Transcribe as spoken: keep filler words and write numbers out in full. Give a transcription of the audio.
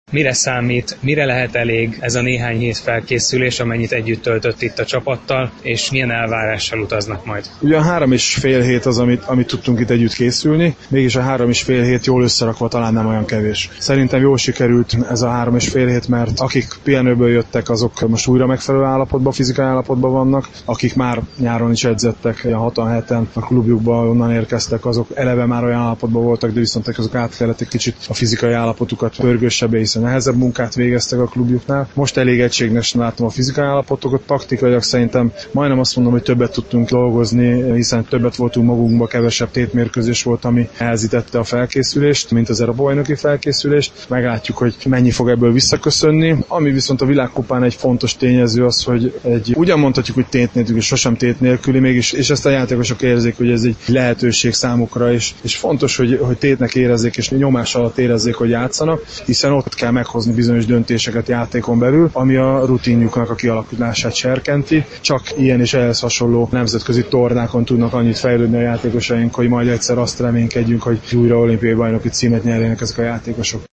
Mire számít, mire lehet elég ez a néhány hét felkészülés, amennyit együtt töltött itt a csapattal, és milyen elvárással utaznak majd? Ugye a három és fél hét az, amit, amit tudtunk itt együtt készülni, mégis a három és fél hét jól összerakva talán nem olyan kevés. Szerintem jól sikerült ez a három és fél hét, mert akik pihenőből jöttek, azok most újra megfelelő állapotban, fizikai állapotban vannak, akik már nyáron is edzettek, ilyen hatan heten a klubjukba onnan érkeztek, azok eleve már olyan állapotban voltak, de viszont azok át kellett egy kicsit a fizikai állapotukat pörgősebbé, hiszen nehezebb munkát végeztek a klubjuknál. Most elég egységnesen látom a fizikai állapotokat, taktikailag szerintem majdnem azt mondom, hogy többet tudtunk dolgozni, hiszen többet voltunk magunkba, kevesebb tétmérkőzés volt, ami elzítette a felkészülést, mint az Európa-bajnoki felkészülést. Meglátjuk, hogy mennyi fog ebből visszaköszönni. Ami viszont a világkupán egy fontos tényező az, hogy egy ugyan mondhatjuk, hogy tét nélkül, és sosem tét nélküli, mégis, és ezt a játékosok érzik, hogy ez egy lehetőség számukra, és, és fontos, hogy, hogy tétnek érezzék, és nyomás alatt érezzék, hogy játszanak, hiszen ott kell meghozni bizonyos döntéseket játékon belül, ami a rutinjuknak a kialakulását serkenti. Csak ilyen és ehhez hasonló nemzetközi tornákon tudnak annyit fejlődni a játékosaink, hogy majd egyszer azt reménykedjünk, hogy újra olimpiai bajnoki címet nyerjenek ezek a játékosok.